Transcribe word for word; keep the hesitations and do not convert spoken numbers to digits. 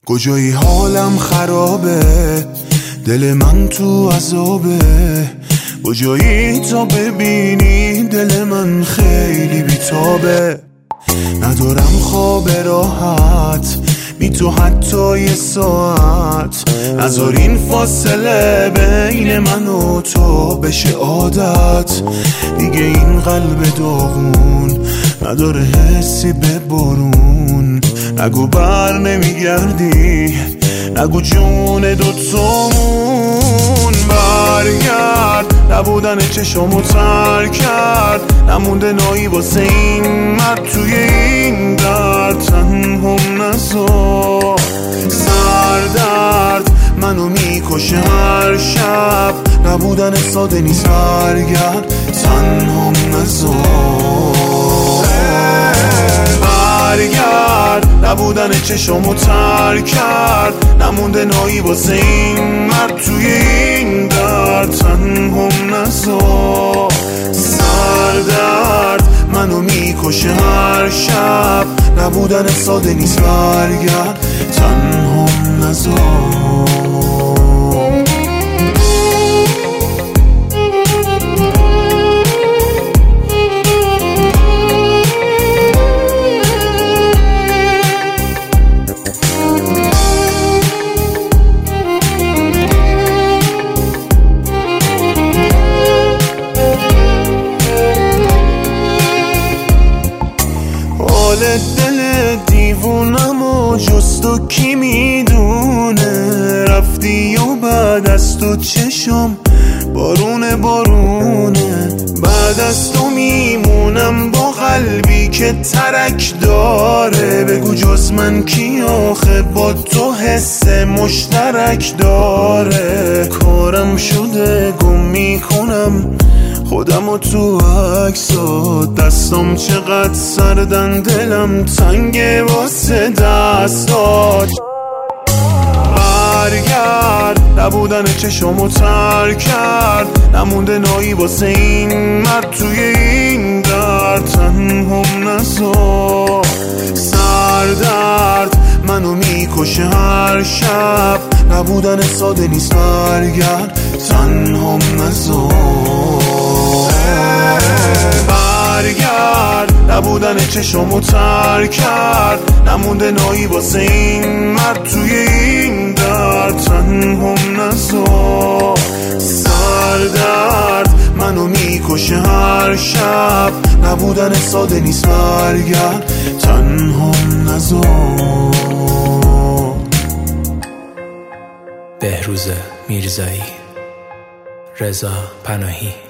کجایی حالم خرابه، دل من تو عذابه. کجایی تا ببینی دل من خیلی بیتابه. ندارم خواب راحت بی تو حتی یه ساعت. نذار این فاصله بین من و تو بشه عادت. دیگه این قلب داغون نداره حسی به بارون. نگو بر نمیگردی، نگو جون دوتامون. برگرد نبودن چشمو تر کرد. نمونده نایی واسه این مرد توی این درد. تنهم نذار سردرد منو میکشه هر شب. نبودن ساده نیست، برگرد تنهم نذار. برگرد نبودن چشمو تر کرد. نمونده نایی واسه این مرد توی این درد. تنهم نذار سردرد منو میکشه هر شب. نبودن ساده نیست، برگرد تنهم نذار. دل دیوونم و جز تو کی میدونه. رفتی و بعد از تو چشم بارونه بارونه. بعد از تو میمونم با قلبی که ترک داره. بگو جز من کی آخه با تو حس مشترک داره. کارم شده گم میکنم خودمو تو عکسات. دستم چقدر سردن دلم تنگه واسه دستات. برگرد نبودن چشمو تر کرد. نمونده نایی واسه این مرد توی این درد. تنهم نذار سردرد منو میکشه هر شب. نبودن ساده نیست، برگرد تنهم نذار. برگرد نبودن چشمو تر کرد. نمونده نایی واسه این مرد توی این درد. تنهم نذار سردرد منو میکشه هر شب. نبودن ساده نیست، برگرد تنهم نذار. بهروز میرزایی، رضا پناهی.